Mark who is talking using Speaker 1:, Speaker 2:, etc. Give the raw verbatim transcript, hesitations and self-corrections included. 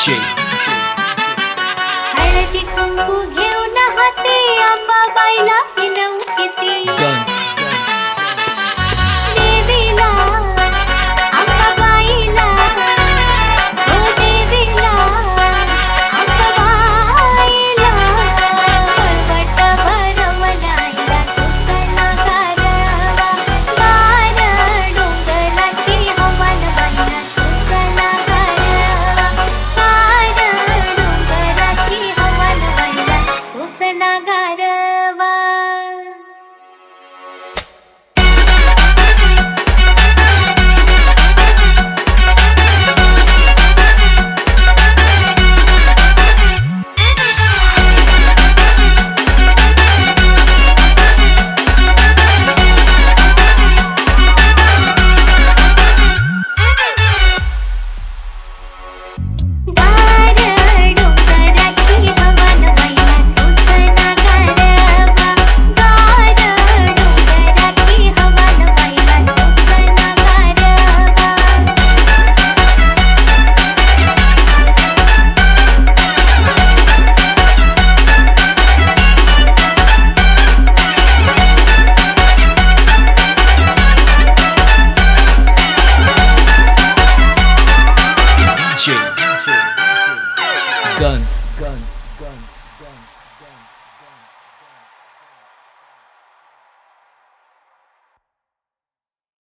Speaker 1: J.
Speaker 2: Haldi Kunku घेऊन हाती अंबाबाईला हिणवू किती
Speaker 1: Guns.
Speaker 2: देवीला अंबाबाईला ओ देवीला अंबाबाईला पर्वत भरवणाईला सुसना गारवा गार डोंगराची हवन बाईला सुसना गारवा गार डोंगराची हवन बाईला सुसना गारवा गार डोंगराची हवन बाईला सुसना गारवा गार डोंगराची हवन बाईला सुसना गारवा
Speaker 1: J. Guns. Guns. Guns. Guns.